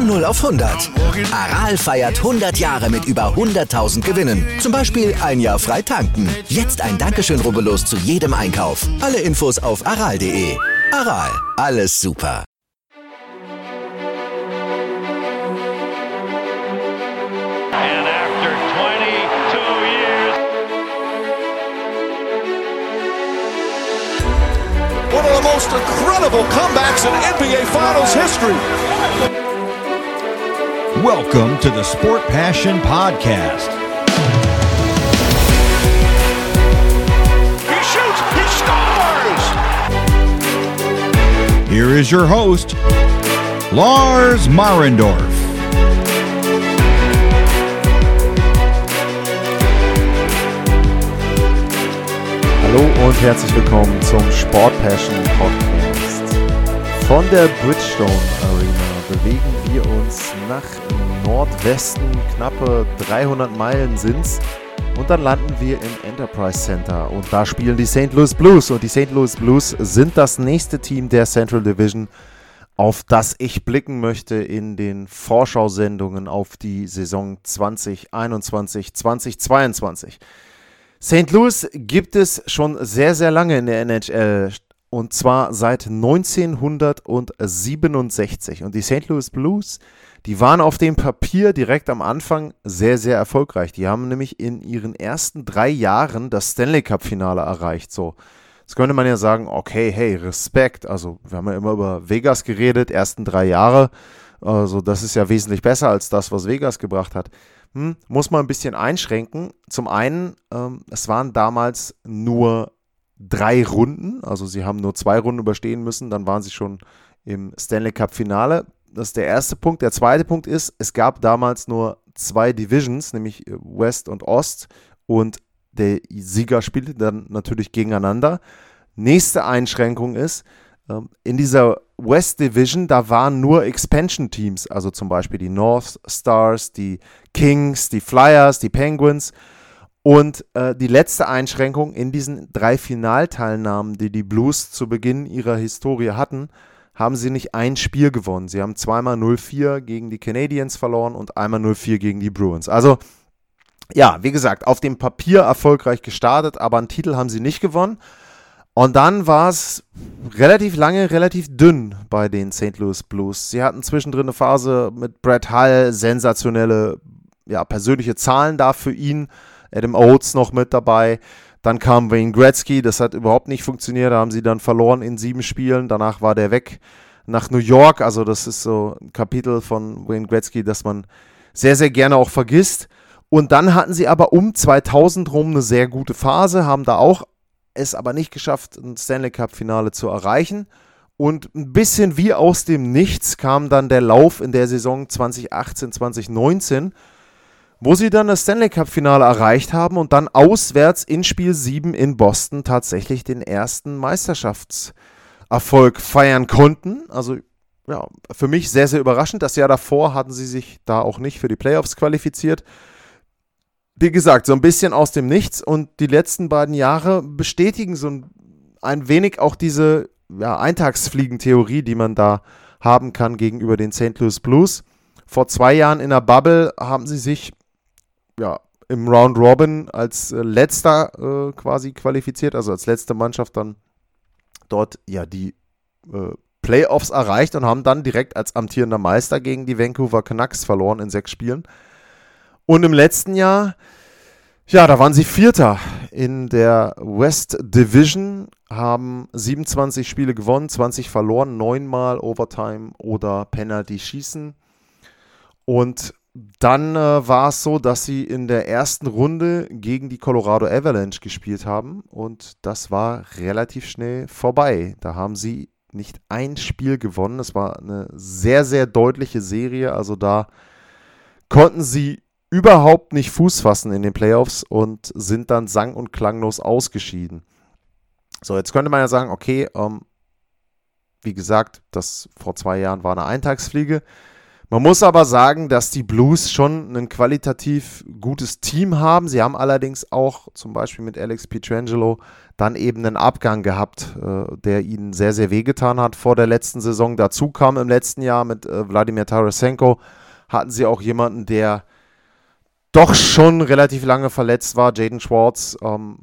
Von 0 auf 100. Aral feiert 100 Jahre mit über 100.000 Gewinnen. Zum Beispiel ein Jahr frei tanken. Jetzt ein Dankeschön, rubbellos zu jedem Einkauf. Alle Infos auf aral.de. Aral, alles super. And after 22 years, one of the most incredible comebacks in NBA Finals history. Welcome to the Sport Passion Podcast. He shoots, he scores! Here is your host, Lars Marendorf. Hallo und herzlich willkommen zum Sport Passion Podcast. Von der Bridgestone Arena bewegen wir uns nach Nordwesten, knappe 300 Meilen sind's, und dann landen wir im Enterprise Center und da spielen die St. Louis Blues, und die St. Louis Blues sind das nächste Team der Central Division, auf das ich blicken möchte in den Vorschau-Sendungen auf die Saison 2021-2022. St. Louis gibt es schon sehr, sehr lange in der NHL, und zwar seit 1967. Und die St. Louis Blues, die waren auf dem Papier direkt am Anfang sehr, sehr erfolgreich. Die haben nämlich in ihren ersten 3 Jahren das Stanley Cup-Finale erreicht. So, jetzt könnte man ja sagen, okay, hey, Respekt. Also wir haben ja immer über Vegas geredet, ersten 3 Jahre. Also das ist ja wesentlich besser als das, was Vegas gebracht hat. Muss man ein bisschen einschränken. Zum einen, es waren damals nur 3 Runden, also sie haben nur 2 Runden überstehen müssen, dann waren sie schon im Stanley Cup Finale. Das ist der erste Punkt. Der zweite Punkt ist, es gab damals nur 2 Divisions, nämlich West und Ost, und der Sieger spielte dann natürlich gegeneinander. Nächste Einschränkung ist, in dieser West Division, da waren nur Expansion Teams, also zum Beispiel die North Stars, die Kings, die Flyers, die Penguins. Und die letzte Einschränkung: in diesen 3 Finalteilnahmen, die die Blues zu Beginn ihrer Historie hatten, haben sie nicht ein Spiel gewonnen. Sie haben zweimal 0-4 gegen die Canadiens verloren und einmal 0-4 gegen die Bruins. Also, ja, wie gesagt, auf dem Papier erfolgreich gestartet, aber einen Titel haben sie nicht gewonnen. Und dann war es relativ lange, relativ dünn bei den St. Louis Blues. Sie hatten zwischendrin eine Phase mit Brett Hull, sensationelle, persönliche Zahlen da für ihn. Adam Oates noch mit dabei. Dann kam Wayne Gretzky, das hat überhaupt nicht funktioniert. Da haben sie dann verloren in 7 Spielen. Danach war der weg nach New York. Also das ist so ein Kapitel von Wayne Gretzky, das man sehr, sehr gerne auch vergisst. Und dann hatten sie aber um 2000 rum eine sehr gute Phase, haben da auch es aber nicht geschafft, ein Stanley Cup Finale zu erreichen. Und ein bisschen wie aus dem Nichts kam dann der Lauf in der Saison 2018, 2019, wo sie dann das Stanley Cup Finale erreicht haben und dann auswärts in Spiel 7 in Boston tatsächlich den ersten Meisterschaftserfolg feiern konnten. Also ja, für mich sehr, sehr überraschend. Das Jahr davor hatten sie sich da auch nicht für die Playoffs qualifiziert. Wie gesagt, so ein bisschen aus dem Nichts, und die letzten beiden Jahre bestätigen so ein wenig auch diese Eintagsfliegen-Theorie, die man da haben kann gegenüber den St. Louis Blues. Vor 2 Jahren in der Bubble haben sie sich im Round Robin als letzter quasi qualifiziert, also als letzte Mannschaft dann dort die Playoffs erreicht und haben dann direkt als amtierender Meister gegen die Vancouver Canucks verloren in 6 Spielen. Und im letzten Jahr, da waren sie Vierter in der West Division, haben 27 Spiele gewonnen, 20 verloren, 9-mal Overtime oder Penalty schießen. Und dann war es so, dass sie in der ersten Runde gegen die Colorado Avalanche gespielt haben, und das war relativ schnell vorbei. Da haben sie nicht ein Spiel gewonnen. Es war eine sehr, sehr deutliche Serie. Also da konnten sie überhaupt nicht Fuß fassen in den Playoffs und sind dann sang- und klanglos ausgeschieden. So, jetzt könnte man ja sagen, okay, wie gesagt, das vor 2 Jahren war eine Eintagsfliege. Man muss aber sagen, dass die Blues schon ein qualitativ gutes Team haben. Sie haben allerdings auch zum Beispiel mit Alex Pietrangelo dann eben einen Abgang gehabt, der ihnen sehr, sehr wehgetan hat vor der letzten Saison. Dazu kam im letzten Jahr mit Wladimir Tarasenko, hatten sie auch jemanden, der doch schon relativ lange verletzt war. Jaden Schwartz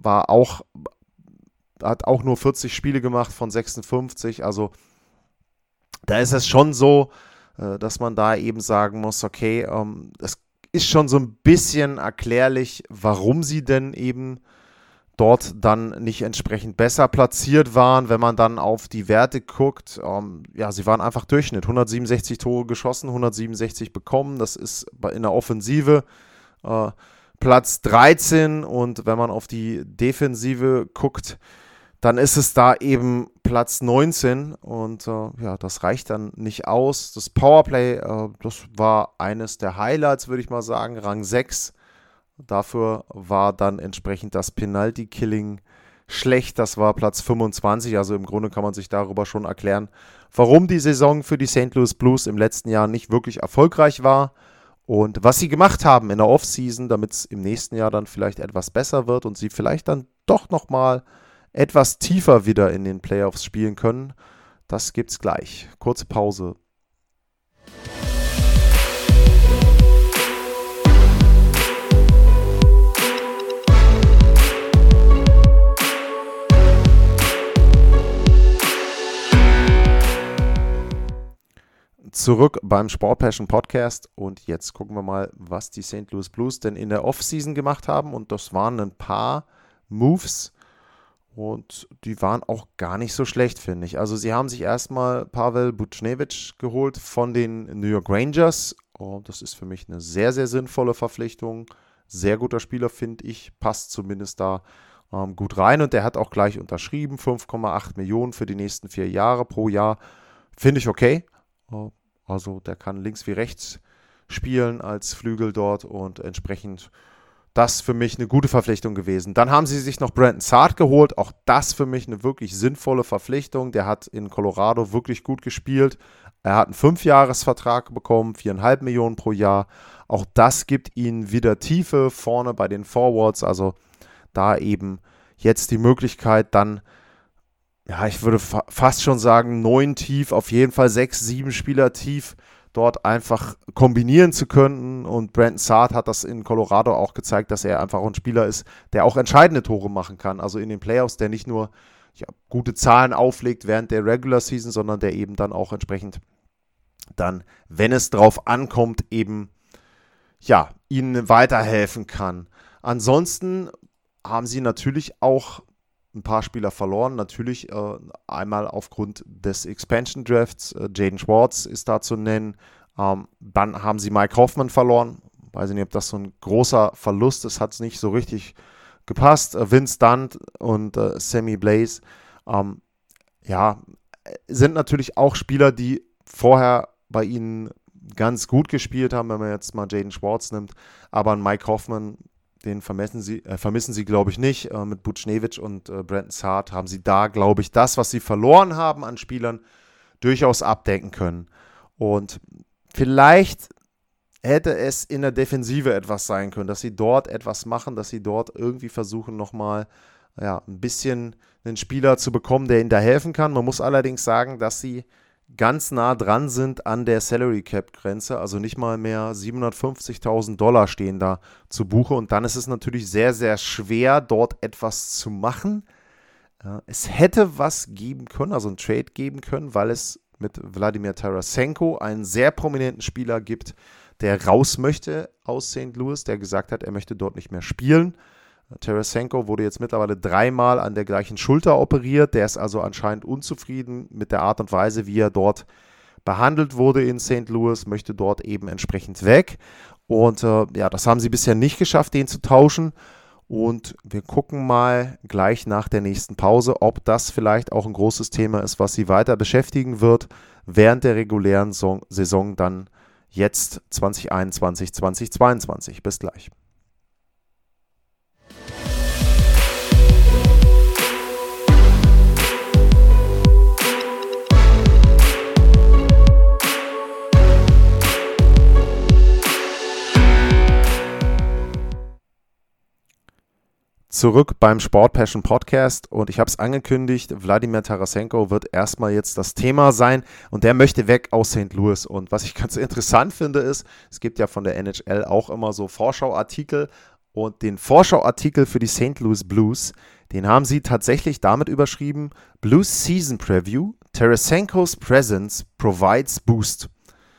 hat auch nur 40 Spiele gemacht von 56. Also da ist es schon so, dass man da eben sagen muss, okay, es ist schon so ein bisschen erklärlich, warum sie denn eben dort dann nicht entsprechend besser platziert waren, wenn man dann auf die Werte guckt. Sie waren einfach Durchschnitt. 167 Tore geschossen, 167 bekommen. Das ist in der Offensive Platz 13. Und wenn man auf die Defensive guckt, dann ist es da eben Platz 19 und das reicht dann nicht aus. Das Powerplay, das war eines der Highlights, würde ich mal sagen, Rang 6. Dafür war dann entsprechend das Penalty-Killing schlecht, das war Platz 25, also im Grunde kann man sich darüber schon erklären, warum die Saison für die St. Louis Blues im letzten Jahr nicht wirklich erfolgreich war und was sie gemacht haben in der Offseason, damit es im nächsten Jahr dann vielleicht etwas besser wird und sie vielleicht dann doch nochmal etwas tiefer wieder in den Playoffs spielen können. Das gibt's gleich. Kurze Pause. Zurück beim Sport Passion Podcast und jetzt gucken wir mal, was die St. Louis Blues denn in der Offseason gemacht haben und das waren ein paar Moves, und die waren auch gar nicht so schlecht, finde ich. Also sie haben sich erstmal Pavel Buchnevich geholt von den New York Rangers. Das ist für mich eine sehr, sehr sinnvolle Verpflichtung. Sehr guter Spieler, finde ich. Passt zumindest da gut rein. Und der hat auch gleich unterschrieben. 5,8 Millionen für die nächsten 4 Jahre pro Jahr. Finde ich okay. Also der kann links wie rechts spielen als Flügel dort und entsprechend das für mich eine gute Verpflichtung gewesen. Dann haben sie sich noch Brandon Saad geholt. Auch das für mich eine wirklich sinnvolle Verpflichtung. Der hat in Colorado wirklich gut gespielt. Er hat einen 5-Jahres-Vertrag bekommen, 4,5 Millionen pro Jahr. Auch das gibt ihnen wieder Tiefe vorne bei den Forwards. Also da eben jetzt die Möglichkeit dann, ich würde fast schon sagen, 9 tief, auf jeden Fall 6, 7 Spieler tief dort einfach kombinieren zu können. Und Brandon Saad hat das in Colorado auch gezeigt, dass er einfach ein Spieler ist, der auch entscheidende Tore machen kann. Also in den Playoffs, der nicht nur gute Zahlen auflegt während der Regular Season, sondern der eben dann auch entsprechend dann, wenn es drauf ankommt, eben ihnen weiterhelfen kann. Ansonsten haben sie natürlich auch ein paar Spieler verloren. Natürlich einmal aufgrund des Expansion Drafts. Jaden Schwartz ist da zu nennen. Dann haben sie Mike Hoffman verloren. Weiß nicht, ob das so ein großer Verlust ist. Hat es nicht so richtig gepasst. Vince Dunn und Sammy Blaze sind natürlich auch Spieler, die vorher bei ihnen ganz gut gespielt haben, wenn man jetzt mal Jaden Schwartz nimmt. Aber Mike Hoffman, den vermissen sie, glaube ich, nicht. Mit Buchnevich und Brandon Saad haben sie da, glaube ich, das, was sie verloren haben an Spielern, durchaus abdecken können. Und vielleicht hätte es in der Defensive etwas sein können, dass sie dort etwas machen, dass sie dort irgendwie versuchen, nochmal ein bisschen einen Spieler zu bekommen, der ihnen da helfen kann. Man muss allerdings sagen, dass sie ganz nah dran sind an der Salary Cap Grenze, also nicht mal mehr $750.000 stehen da zu Buche und dann ist es natürlich sehr, sehr schwer, dort etwas zu machen. Es hätte was geben können, also ein Trade geben können, weil es mit Wladimir Tarasenko einen sehr prominenten Spieler gibt, der raus möchte aus St. Louis, der gesagt hat, er möchte dort nicht mehr spielen. Tarasenko wurde jetzt mittlerweile 3-mal an der gleichen Schulter operiert. Der ist also anscheinend unzufrieden mit der Art und Weise, wie er dort behandelt wurde in St. Louis, möchte dort eben entsprechend weg. Und das haben sie bisher nicht geschafft, den zu tauschen. Und wir gucken mal gleich nach der nächsten Pause, ob das vielleicht auch ein großes Thema ist, was sie weiter beschäftigen wird, während der regulären Saison dann jetzt 2021, 2022. Bis gleich. zurück beim Sport Passion Podcast und ich habe es angekündigt, Wladimir Tarasenko wird erstmal jetzt das Thema sein und der möchte weg aus St. Louis. Und was ich ganz interessant finde ist, es gibt ja von der NHL auch immer so Vorschauartikel und den Vorschauartikel für die St. Louis Blues, den haben sie tatsächlich damit überschrieben, Blues Season Preview, Tarasenko's Presence provides Boost.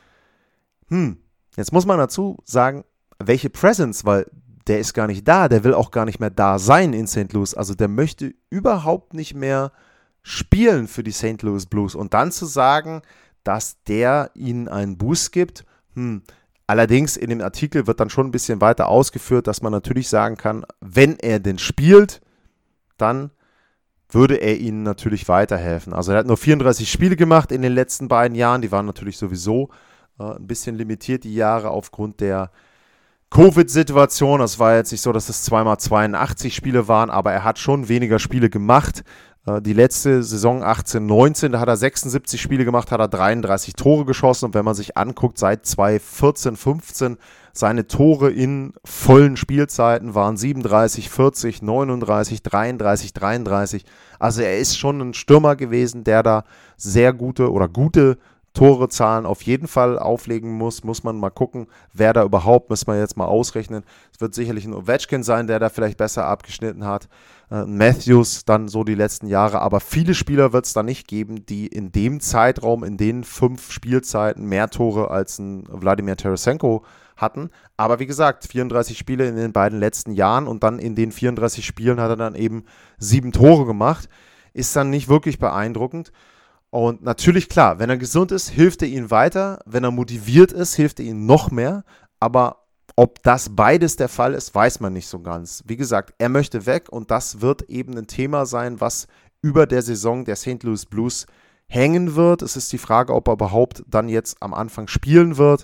Jetzt muss man dazu sagen, welche Presence, weil der ist gar nicht da, der will auch gar nicht mehr da sein in St. Louis. Also der möchte überhaupt nicht mehr spielen für die St. Louis Blues. Und dann zu sagen, dass der ihnen einen Boost gibt, allerdings in dem Artikel wird dann schon ein bisschen weiter ausgeführt, dass man natürlich sagen kann, wenn er denn spielt, dann würde er ihnen natürlich weiterhelfen. Also er hat nur 34 Spiele gemacht in den letzten beiden Jahren, die waren natürlich sowieso ein bisschen limitiert, die Jahre aufgrund der Covid-Situation. Das war jetzt nicht so, dass es 2x82 Spiele waren, aber er hat schon weniger Spiele gemacht. Die letzte Saison 18-19, da hat er 76 Spiele gemacht, hat er 33 Tore geschossen. Und wenn man sich anguckt, seit 2014-15, seine Tore in vollen Spielzeiten waren 37, 40, 39, 33, 33. Also er ist schon ein Stürmer gewesen, der da sehr gute Torezahlen auf jeden Fall auflegen muss man mal gucken, wer da überhaupt, müssen wir jetzt mal ausrechnen. Es wird sicherlich ein Ovechkin sein, der da vielleicht besser abgeschnitten hat, Matthews dann so die letzten Jahre, aber viele Spieler wird es da nicht geben, die in dem Zeitraum, in den 5 Spielzeiten mehr Tore als ein Wladimir Tarasenko hatten. Aber wie gesagt, 34 Spiele in den beiden letzten Jahren und dann in den 34 Spielen hat er dann eben 7 Tore gemacht, ist dann nicht wirklich beeindruckend. Und natürlich, klar, wenn er gesund ist, hilft er ihnen weiter. Wenn er motiviert ist, hilft er ihnen noch mehr. Aber ob das beides der Fall ist, weiß man nicht so ganz. Wie gesagt, er möchte weg und das wird eben ein Thema sein, was über der Saison der St. Louis Blues hängen wird. Es ist die Frage, ob er überhaupt dann jetzt am Anfang spielen wird.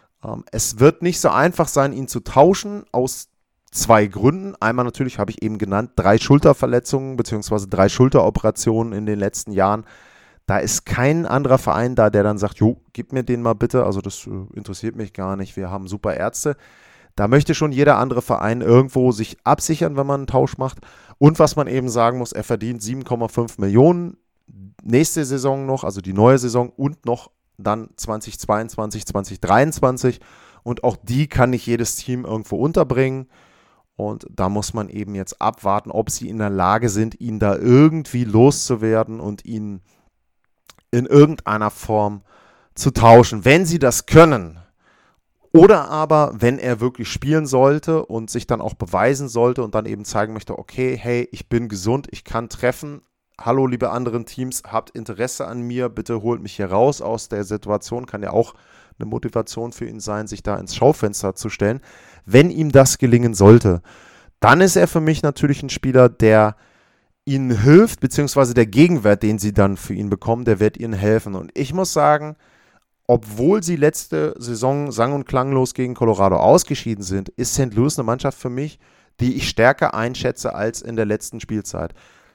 Es wird nicht so einfach sein, ihn zu tauschen, aus 2 Gründen. Einmal natürlich, habe ich eben genannt, 3 Schulterverletzungen bzw. 3 Schulteroperationen in den letzten Jahren. Da ist kein anderer Verein da, der dann sagt, jo, gib mir den mal bitte, also das interessiert mich gar nicht, wir haben super Ärzte. Da möchte schon jeder andere Verein irgendwo sich absichern, wenn man einen Tausch macht. Und was man eben sagen muss, er verdient 7,5 Millionen nächste Saison noch, also die neue Saison und noch dann 2022, 2023. Und auch die kann nicht jedes Team irgendwo unterbringen. Und da muss man eben jetzt abwarten, ob sie in der Lage sind, ihn da irgendwie loszuwerden und ihn in irgendeiner Form zu tauschen, wenn sie das können. Oder aber, wenn er wirklich spielen sollte und sich dann auch beweisen sollte und dann eben zeigen möchte, okay, hey, ich bin gesund, ich kann treffen. Hallo, liebe anderen Teams, habt Interesse an mir, bitte holt mich hier raus aus der Situation. Kann ja auch eine Motivation für ihn sein, sich da ins Schaufenster zu stellen. Wenn ihm das gelingen sollte, dann ist er für mich natürlich ein Spieler, der ihnen hilft, beziehungsweise der Gegenwert, den sie dann für ihn bekommen, der wird ihnen helfen. Und ich muss sagen, obwohl sie letzte Saison sang- und klanglos gegen Colorado ausgeschieden sind, ist St. Louis eine Mannschaft für mich, die ich stärker einschätze als in der letzten Spielzeit.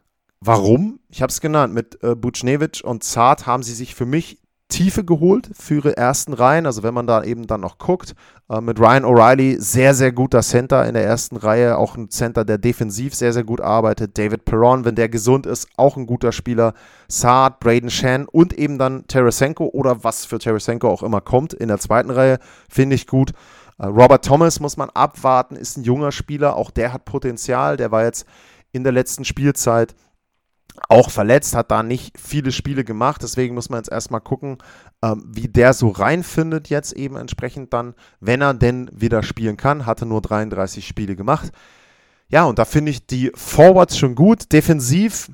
Warum? Ich habe es genannt, mit Buchnevich und Zart haben sie sich für mich Tiefe geholt für ihre ersten Reihen, also wenn man da eben dann noch guckt, mit Ryan O'Reilly, sehr, sehr guter Center in der ersten Reihe, auch ein Center, der defensiv sehr, sehr gut arbeitet, David Perron, wenn der gesund ist, auch ein guter Spieler, Saad, Braden Shen und eben dann Tarasenko oder was für Tarasenko auch immer kommt in der zweiten Reihe, finde ich gut. Robert Thomas muss man abwarten, ist ein junger Spieler, auch der hat Potenzial, der war jetzt in der letzten Spielzeit auch verletzt, hat da nicht viele Spiele gemacht, deswegen muss man jetzt erstmal gucken, wie der so reinfindet jetzt eben entsprechend dann, wenn er denn wieder spielen kann, hatte nur 33 Spiele gemacht. Ja, und da finde ich die Forwards schon gut, defensiv,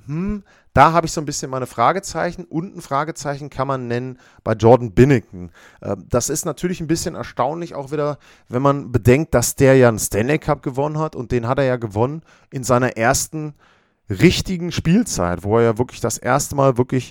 da habe ich so ein bisschen meine Fragezeichen und ein Fragezeichen kann man nennen bei Jordan Binnington. Das ist natürlich ein bisschen erstaunlich auch wieder, wenn man bedenkt, dass der ja einen Stanley Cup gewonnen hat und den hat er ja gewonnen in seiner ersten richtigen Spielzeit, wo er ja wirklich das erste Mal wirklich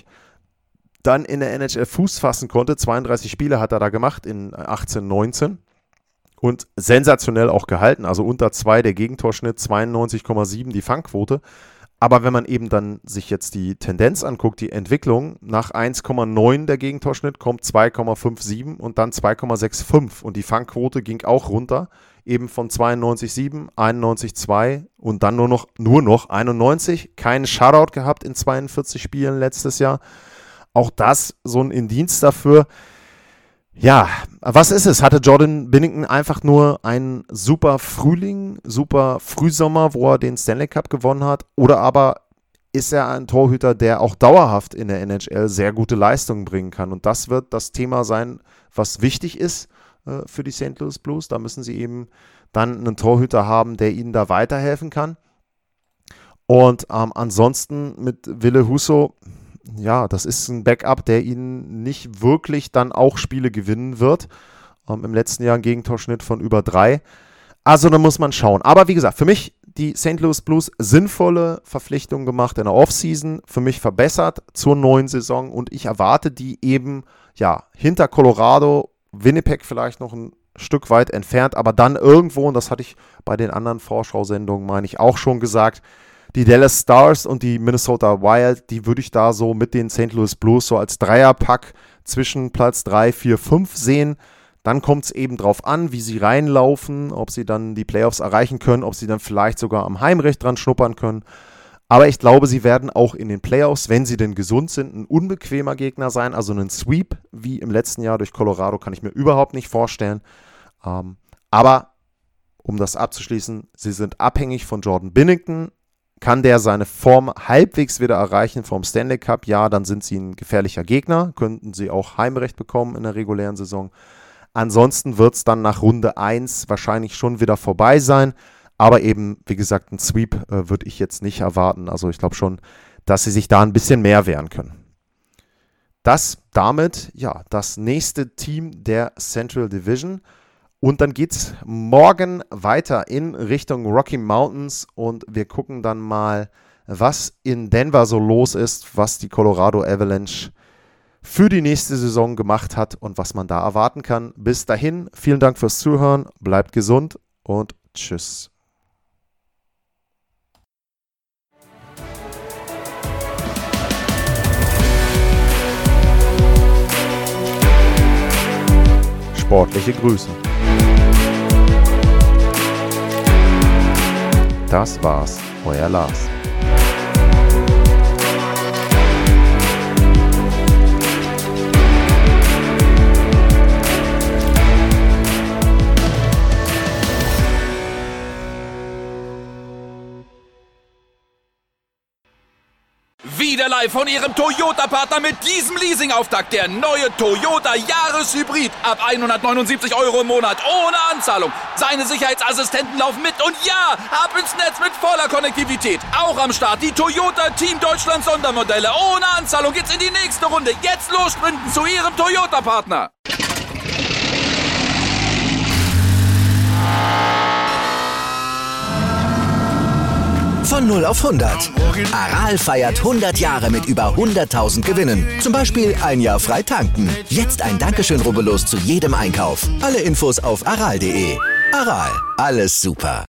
dann in der NHL Fuß fassen konnte. 32 Spiele hat er da gemacht in 18, 19 und sensationell auch gehalten, also unter 2 der Gegentorschnitt, 92,7 die Fangquote. Aber wenn man eben dann sich jetzt die Tendenz anguckt, die Entwicklung, nach 1,9 der Gegentorschnitt kommt 2,57 und dann 2,65 und die Fangquote ging auch runter eben von 92,7, 91,2 und dann nur noch 91. Keinen Shutout gehabt in 42 Spielen letztes Jahr. Auch das so ein Indiz dafür. Ja, was ist es? Hatte Jordan Binnington einfach nur einen super Frühling, super Frühsommer, wo er den Stanley Cup gewonnen hat? Oder aber ist er ein Torhüter, der auch dauerhaft in der NHL sehr gute Leistungen bringen kann? Und das wird das Thema sein, was wichtig ist für die St. Louis Blues. Da müssen sie eben dann einen Torhüter haben, der ihnen da weiterhelfen kann. Und ansonsten mit Ville Husso, ja, das ist ein Backup, der ihnen nicht wirklich dann auch Spiele gewinnen wird. Im letzten Jahr ein Gegentorschnitt von über 3. Also da muss man schauen. Aber wie gesagt, für mich die St. Louis Blues sinnvolle Verpflichtungen gemacht in der Offseason, für mich verbessert zur neuen Saison und ich erwarte die eben, ja, hinter Colorado, Winnipeg vielleicht noch ein Stück weit entfernt, aber dann irgendwo, und das hatte ich bei den anderen Vorschau-Sendungen, meine ich, auch schon gesagt, die Dallas Stars und die Minnesota Wild, die würde ich da so mit den St. Louis Blues so als Dreierpack zwischen Platz 3, 4, 5 sehen. Dann kommt es eben drauf an, wie sie reinlaufen, ob sie dann die Playoffs erreichen können, ob sie dann vielleicht sogar am Heimrecht dran schnuppern können. Aber ich glaube, sie werden auch in den Playoffs, wenn sie denn gesund sind, ein unbequemer Gegner sein. Also einen Sweep wie im letzten Jahr durch Colorado kann ich mir überhaupt nicht vorstellen. Aber um das abzuschließen, sie sind abhängig von Jordan Binnington. Kann der seine Form halbwegs wieder erreichen vom Stanley Cup? Ja, dann sind sie ein gefährlicher Gegner. Könnten sie auch Heimrecht bekommen in der regulären Saison. Ansonsten wird es dann nach Runde 1 wahrscheinlich schon wieder vorbei sein. Aber eben, wie gesagt, ein Sweep würde ich jetzt nicht erwarten. Also ich glaube schon, dass sie sich da ein bisschen mehr wehren können. Das damit, ja, das nächste Team der Central Division. Und dann geht es morgen weiter in Richtung Rocky Mountains und wir gucken dann mal, was in Denver so los ist, was die Colorado Avalanche für die nächste Saison gemacht hat und was man da erwarten kann. Bis dahin, vielen Dank fürs Zuhören, bleibt gesund und tschüss. Sportliche Grüße. Das war's, euer Lars. Wieder live von Ihrem Toyota-Partner mit diesem Leasing-Auftakt. Der neue Toyota Jahreshybrid. Ab 179 € im Monat. Ohne Anzahlung. Seine Sicherheitsassistenten laufen mit. Und ja, ab ins Netz mit voller Konnektivität. Auch am Start die Toyota Team Deutschland Sondermodelle. Ohne Anzahlung geht's in die nächste Runde. Jetzt los sprinten zu Ihrem Toyota-Partner. Von 0 auf 100. Aral feiert 100 Jahre mit über 100.000 Gewinnen. Zum Beispiel ein Jahr frei tanken. Jetzt ein Dankeschön, rubbellos zu jedem Einkauf. Alle Infos auf aral.de. Aral, alles super.